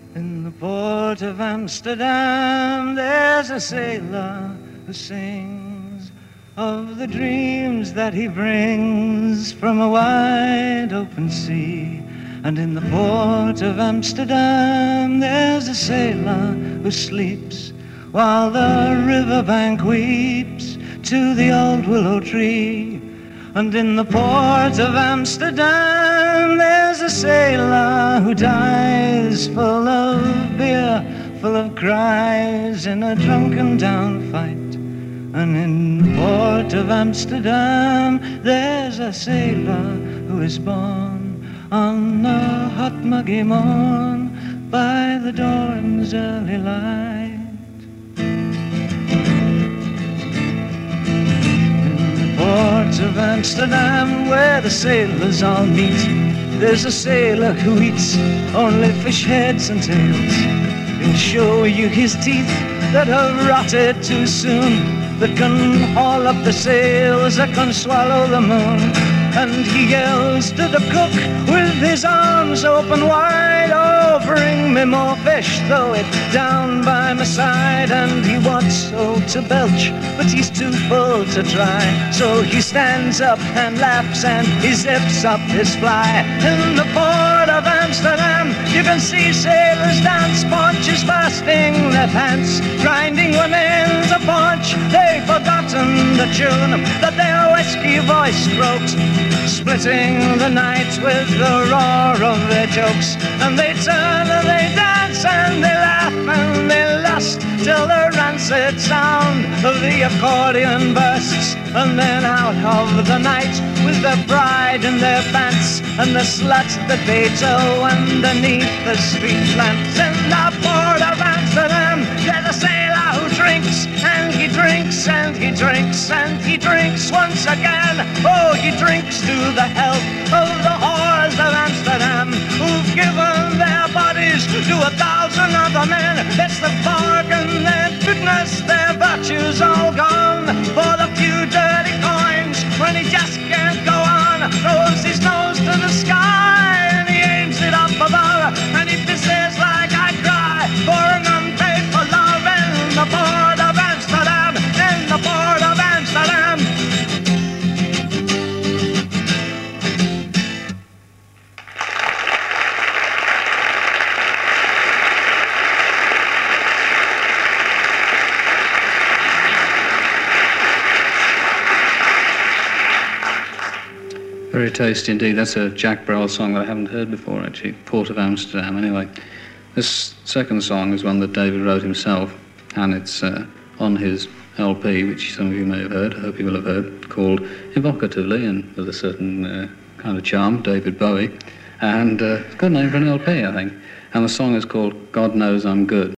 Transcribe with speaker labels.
Speaker 1: In the port of Amsterdam, there's a sailor who sings of the dreams that he brings from a wide open sea. And in the port of Amsterdam, there's a sailor who sleeps while the riverbank weeps to the old willow tree. And in the port of Amsterdam, there's a sailor who dies full of beer, full of cries in a drunken down fight. And in the port of Amsterdam, there's a sailor who is born on a hot muggy morn by the dawn's early light. Port of Amsterdam, where the sailors all meet, there's a sailor who eats only fish heads and tails. He'll show you his teeth that have rotted too soon, that can haul up the sails, that can swallow the moon. And he yells to the cook with his arms open wide, "Oh, bring me more fish, throw it down by my side." And he wants so to belch, but he's too full to try. So he stands up and laughs and he zips up his fly. In the port of Amsterdam, you can see sailors dance, paunches fastening their pants, grinding women to paunch. They've forgotten the tune that their whiskey voice croaks, splitting the night with the roar of their jokes. And they turn and they dance and they laugh and they lust till the rancid sound of the accordion bursts. And then out of the night with their pride in their pants and the slut that they tow underneath the street lamps. In the port of Amsterdam, there's a sailor who drinks and he drinks and he drinks and he drinks once again. Oh, he drinks to the health of the whores of Amsterdam, who've given their bodies to 1,000 other men. It's the bargain, their goodness, their virtues all gone for the few dirty coins. When he just can't go on, throws his nose to the sky and he aims it up above, and he pisses like I cry for an unpaid for love. In the port of Amsterdam, in the port of Amsterdam.
Speaker 2: Very tasty indeed. That's a Jack Brel song that I haven't heard before, actually. Port of Amsterdam. Anyway, this second song is one that David wrote himself, and it's on his LP, which some of you may have heard, I hope you will have heard, called evocatively and with a certain kind of charm, David Bowie. And it's a good name for an LP, I think. And the song is called God Knows I'm Good.